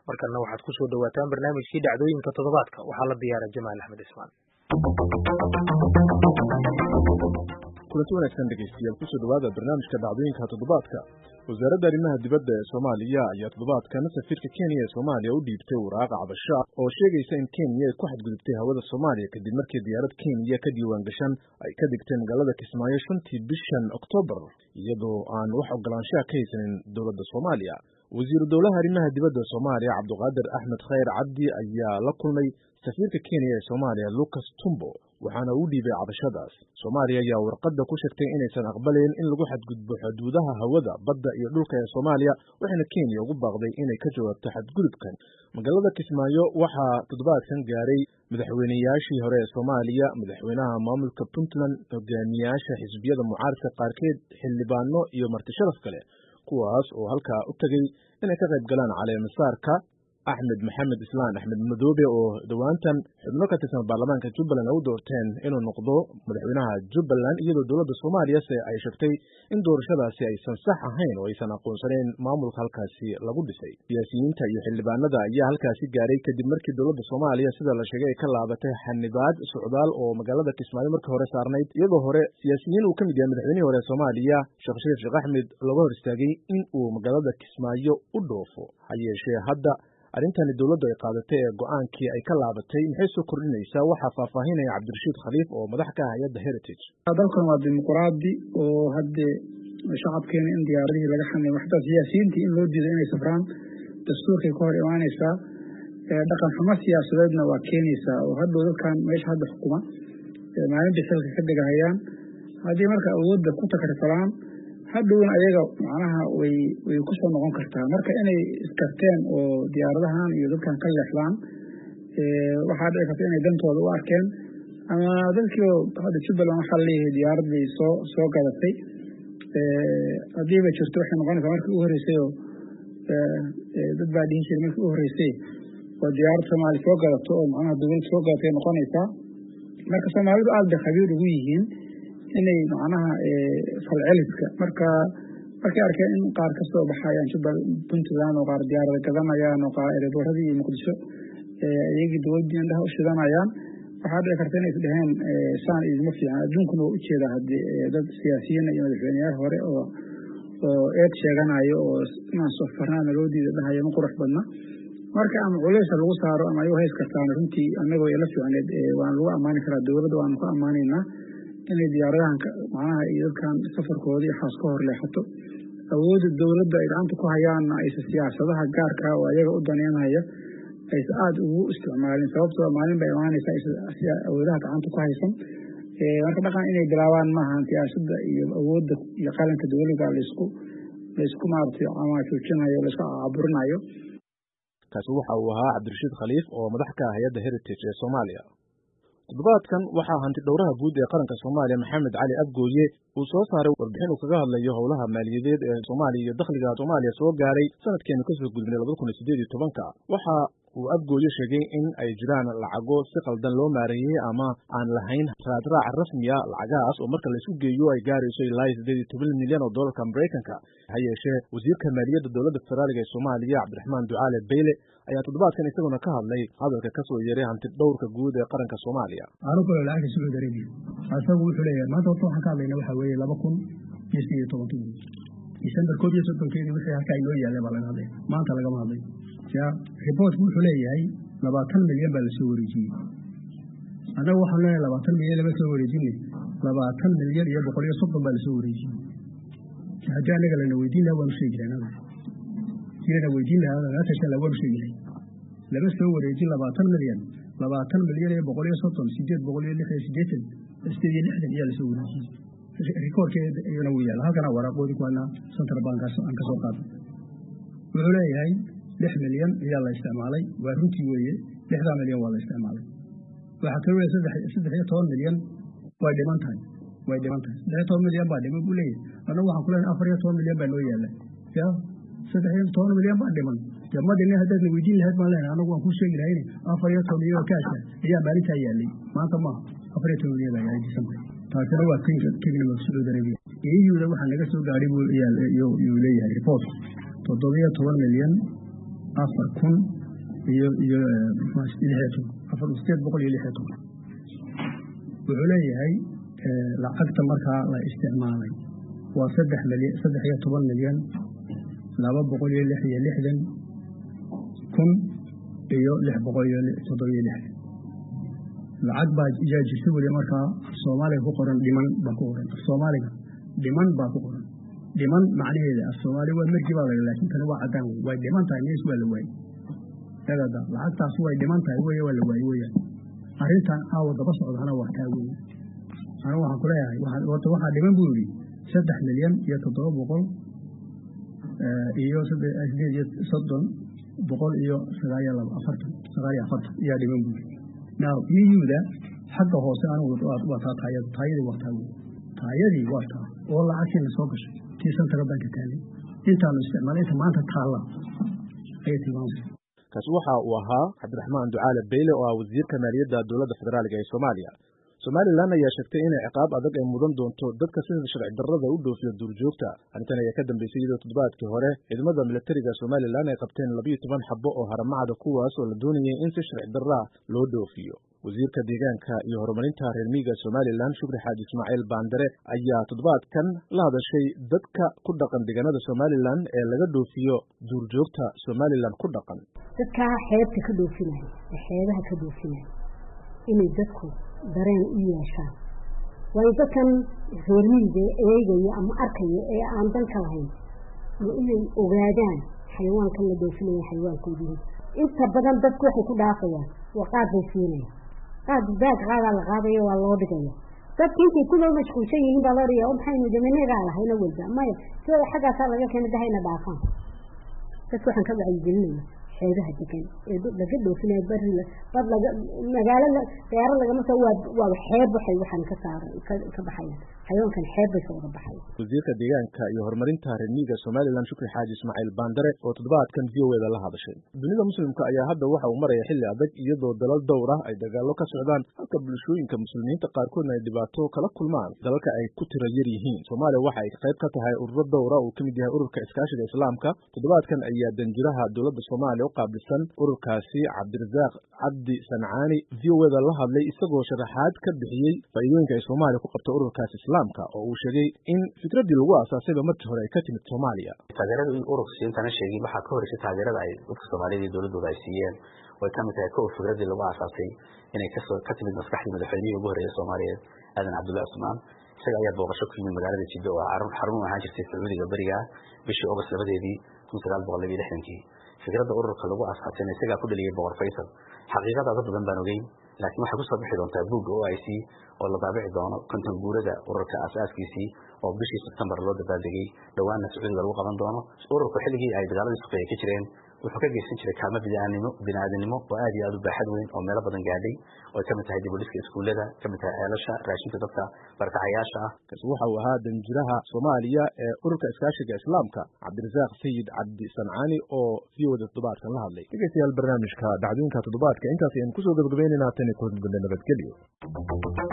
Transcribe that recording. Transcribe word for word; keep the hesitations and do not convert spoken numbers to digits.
markana waxaad ku soo dhawaataan barnaamijkii dhacdooyinka toddobaadka waxaa la diyaaray Jamaal Axmed Ismaan. kulanti wanaagsan dhegeystayaal ku soo dhawaada barnaamijka dhacdooyinka toddobaadka. wasaaradda arrimaha dibadda ee Soomaaliya ayaa toddobaadkan safiirka Kenya ee Soomaaliya u dhiibtay waraaq cabasho oo sheegaysa in Kenya ay ku xadgudubtay hawada Soomaaliya kadib markii diyaarad Kenya ka diiwaan gashan ay ka digtay magaalada Kismaayo shantii bishan Oktoobar iyadoo aan wax ogolaanshaha ka haysanin dowladda Soomaaliya. wasiiru dowlaha arrimaha dibadda Soomaaliya Cabduqaadir Axmed Khayr Cabdi ayaa la kulmay safiirka Kenya ee Soomaaliya Lucas Tumbo waxaana uu dhiibay cabashadaas. Soomaaliya ayaa warqadda ku sheegtay inaysan aqbalayn in lagu xadgudbo xuduudaha hawada, badda iyo dhulka ee Soomaaliya, waxaana Kenya ugu baaqday inay ka jawaabto xadgudubkan. Magaalada Kismaayo waxaa toddobaadkan gaaray madaxweynayaashii hore ee Soomaaliya, madaxweynaha maamulka Puntland, hogaamiyaasha xisbiyada mucaaradka qaarkeed, xildhibaano iyo marti sharaf kale, kuwaas oo halkaa u tagay inay ka qayb galaan caleemasaarka Axmed Maxamed Islaan Axmed Madoobe oo dhawaantan xubno ka tirsan baarlamaanka Jubbaland u doorteen inuu noqdo madaxweynaha Jubbaland iyadoo dowladda Soomaaliya ay sheegtay in doorashadaasi aysan sax ahayn oo aysan aqoonsaneyn maamulka halkaasi lagu dhisay. siyaasiyiinta iyo xildhibaanada ayaa halkaasi gaaray kadib markii dowladda Soomaaliya sida la sheegay ay ka laabatay xanibaad socdaal oo magaalada Kismaayo markii hore saarnayd, iyadoo hore siyaasiyiin uu ka mid yahay madaxweynihii hore ee Soomaaliya Sheekh Shariif Sheekh Axmed laga hor istaagay in uu magaalada Kismaayo u dhoofo. ha yeeshee hadda arrintani dowladdu ay qaadatay ee go'aankii ay ka laabatay maxay soo kordhinaysaa? waxaa faahfaahinaya Cabdirashiid Khaliif oo madax ka ah hay'adda Heritage. dalkan waa dimuqraadi oo hadde shacabkeena in diyaaradihii laga xanimo xataa siyaasiyiintii in loo diido inay safraan dastuurkay ka hor imaanaysaa. dhaqan xumo siyaasadeedna waa keenaysaa oo hadhow dadkan meesha hadda xukuma maalinta xilka ka degahayaan haddii marka awoodda ku takarfalaan hadhowna ayaga macnaha way way ku soo noqon kartaa. marka inay iskarteen oo diyaaradahan iyo dadkan ka leexdaan waxaa dhici karta inay dantooda u arkeen ama dadkii hadda Jubbaland waxaa leeyahay diyaarad bay soo soo gadatay haddiiba jirto waxay noqonaysaa markii u horeysay oo dad baa dhihin jiray markii u horeysay oo diyaarad Soomaali soo gadato oo macnaha dowlad soo gadatay noqonaysaa. marka Soomaalidu aad bay khabiir ugu yihiin inay macnaha falceliska marka markay arkeen in qaar ka soo baxayaan Jubbaland Puntland oo qaar diyaarada gadanayaan oo qaar ereeboradii iyo Muqdisho iyagii dowladda indhaha u shidanayaan waxaa dhici karta inay isdhaheen saan idima fiican. adduunkuna waa u jeedaa haddii dad siyaasiyiin iyo madaxweyneyaal hore oo oo eed sheeganayo oo inaan safarnaana loo diida dhahayo ma qurux badna. marka ama culaysa lagu saaro ama ayuu hays kartaan runtii annagoo ila fiicneed waan lagu ammaani karaa dowladda waanu ku ammaanaynaa inay diyaaradahan macnaha iyo dadkan safarkooda iyo xaas ka hor leexato. awoodda dowladda ay gacanta ku hayaanna aysa siyaasadaha gaarka oo ayaga u daneynaya aysa aada ugu isticmaalin sababtoo maalin bay imaanaysaa aysa awoodaha gacanta ku haysan. marka dhaqan inay bilaabaan maahan siyaasadda iyo awoodda iyo qaranka dowladda laysku laysku maaragtay camaashuujinayo laysku caburinayo. kaasi waxa uu ahaa Cabdirashiid Khaliif oo madax ka ah hay'adda Heritage ee Soomaaliya. toddobaadkan waxaa hanti dhowraha guud ee qaranka Soomaaliya Maxamed Cali Abgooye uu soo saaray warbixin uu kaga hadlayo howlaha maaliyadeed ee Soomaaliya iyo dakhliga Soomaaliya soo gaaray sanadkeena kasoo gudbinay laba kun iyo siddeed iyo tobanka. waxa uu Abgooye sheegay in ay jiraan lacago si qaldan loo maareeyay ama aan lahayn raadraac rasmiya lacagahaas oo marka la isku geeyo ay gaarayso ilaa siddeed iyo toban milyan oo doolarka Mareykanka. ha yeeshee wasiirka maaliyadda dowladda federaalka ee Soomaaliya Cabdiraxmaan Ducaale Beyle ayaa toddobaadkan isaguna ka hadlay hadalka ka soo yeeray hanti dhowrka guud ee qaranka Soomaaliya. anigu kale lacagta soo dareemay asagu wuxuu leeyahay maanta horta waxaan ka hadlaynaa waxa weeye laba kun iyo siddeed iyo tobankii December koob iyo soddonkeedii wixii halkaa inoo yaalay baa laga hadlay maanta lagama hadlay. ya report wuxuu leeyahay labaatan milyan baa la soo wareejiyey. annagu waxaan leeyahay labaatan milyan lama soo wareejinay labaatan milyan iyo boqol iyo soddon baa la soo wareejiyey. haddii anaga lana weydiin lahaa waanu sheegi lahaa jirana weydiin lahaa lana tashan lahaa waanu sheegi lahaa lama soo wareejin labaatan milyan labaatan milyan iyo boqol iyo soddon sideed boqol iyo lix iyo siddeetan sideed iyo lixdan ayaa la soo wareejiyey. rikoorkeeda iyana wuu yaala halkana waraaqoodii kuwana central bankaas aan ka soo qaaday wuxuu leeyahay lix milyan ayaa la isticmaalay. waa runtii weeye lixdaa milyan waa la isticmaalay. waxaa kaloo leeyahay saddex saddex iyo toban milyan way dhiman tahay way dhiman tahay saddex iyo toban milyan baa dhiman buu leeyahay. annagu waxaan ku leenahay afar iyo toban milyan baa noo yaala. ya saddex iyo toban milyan baa dhiman jamadina haddaad la weydiin lahayd baan leenahay anagu waan kuu sheegi lahayn afar iyo toban milyan oo kaasha ayaa maalintaa yaalay maanta maaha afar iyo toban milyan baa yaalay December. taasina waa Kenya Saudi Arabia. E U-da waxaa naga soo gaaray buu yuu leeyahay report toddoba iyo toban milyan afar kun iyo iyo lixdan afar sideed boqol iyo lixdan wuxuu leeyahay lacagta markaa la isticmaalay waa saddex milyan saddex iyo toban milyan laba boqol iyo lix iyo lixdan kun iyo lix boqol iyo toddoba iyo lixdan lacag baa ijaa jirta weli markaa Soomaaliga ku qoran dhiman baa ku qoran Soomaaliga dhiman baa ku qoran dhiman macnaheedu af Soomaaliga waa markii baa laga laakiin tan waa cadaan way dhiman tahay mees waa la waayay tagada lacagtaas way dhiman tahay way waa la waayay way arrintan aaw daba socdana waa taa weey ana waxaan ku leeyahay waxa waxa dhiman buu yiri saddex milyan iyo toddoba boqol iyo saddex iyo soddon boqol iyo sagaal iyo afartan sagaal iyo afartan iyo dhiman buu now iyuuda xagga hoose anu waa taa taayada taayada waa taa taayadii waa taa oo lacagtii soo gashay tiisan taga banka taali inta la isticmaalay maanta taala ay tilmaamay kaas waxa uu ahaa Cabdiraxmaan Ducaale Beyle oo ah wasiirka maaliyadda dawladda federaalka ee Soomaaliya Somaliland ayaa sheegtay in ciqaab adag ay mudan doonto dadka sida sharci darrada u dhoofiyo duurjoogta arrintan ayaa ka dambeysay iyadoo toddobaadkii hore ciidamada militariga Somaliland ay qabteen laba iyo toban xabbo oo haramacada kuwaas oo la doonayay in si sharci darro loo dhoofiyo wasiirka deegaanka iyo horumarinta reer miyiga Somaliland Shukri Xaaji Ismaaciil Baandare ayaa toddobaadkan la hadashay dadka ku dhaqan deegaanada Somaliland ee laga dhoofiyo duurjoogta Somaliland ku dhaqan dadka xeebta ka dhoofinaya xeebaha ka dhoofinaya inay dadku dareen u yeeshaan way dadkan reer miyiga eegaya ama arkaya ee aan dan ka lahayn inay ogaadaan xayawaankan la dhoofinayo xayawaankoodii inta badan dadku waxay ku dhaafayaan waa qaad bay siinayaan qaad baag qaada la qaadayo waa loo dhigaya dadkii intii ku loo mashquulsan yihiin baa loo dhigaa oo maxay nidaamyada lahayna walba maya sida xaggaas laga keenay dahayna dhaafaan dadku waxaan ka wacyigelinayna xeebaha degan ee laga dhoofinay barila bad laga magaalada diyaar laga ma soo waa xeeb waxay waxan ka saaray ka baxayaan xayawaankan xeeb bay soo baxay wasiirka deegaanka iyo horumarinta reer miyiga Somaliland Shukri Xaaji Ismaaciil Baandare oo toddobaadkan V O A la hadashay dunida muslimka ayaa hadda waxa uu maraya xilli adag iyadoo dalal dhowr ah ay dagaalo ka socdaan halka bulshooyinka muslimiinta qaarkood ay dhibaato kala kulmaan dalalka ay ku tiro yar yihiin Soomaaliya waxa ay qayb ka tahay ururo dhowr ah oo kamid yahay ururka iskaashiga islaamka toddobaadkan ayaa danjiraha dawladda Soomaaliya qaabilsan ururkaasi Cabdirasaaq Cabdi Sancaani V O A la hadlay isagoo sharaxaad ka bixiyay faa'iidooyinka ay Soomaaliya ku qabto ururkaasi islaamka oo uu sheegay in fikradii lagu aasaasay markii hore ay ka timid Soomaaliya taageerada ururka siintana sheegay waxa ka horeysay taageerada ay dadka Soomaaliyeed dawladooda ay siiyeen way ka mid tahay koox fikradii lagu aasaasay inay ka soo ka timid maskaxdii madaxweynihii ugu horeeyay Soomaaliyeed Aadan Cabdullaahi Cusmaan isaga ayaa booqasho ku yimid magaalada Jiddo oo xarun ahaan jirtay Sacuudiga bariga bishii August labadeedii kun sagaal boqol laba iyo lixdan fikradda ururka lagu aasaasay isaga ku dhaliyay boqor Faysal xaqiiqada dad badan baan ogeyn laakiin waxa ku soo bixi doonta buug oo I C oo la daabici doono konton guurada ururka asaaskiisii oo bishii September loo dabaaldegay dhawaana Sacuudiga lagu qaban doono ururka xilligii ay dagaalada Suuqay ka jireen wuxuu ka geysan jiray kaalmo bini'aadnimo bini'aadanimo oo aad iyo aad u baaxad weyn oo meelo badan gaadhay oo ka mid tahay dib u dhiska iskuulada ka mid tahay ceelasha raashinka dadka barakacayaasha ah kaas waxa uu ahaa danjiraha Soomaaliya ee ururka iskaashiga islaamka Cabdirasaaq Sayid Cabdi Sancaani oo V O A toddobaadkan la hadlay dhageystayaal barnaamijka dhacdooyinka toddobaadka intaas ayaan ku soo gabagabeynayna tan iyo kulan nabadgelyo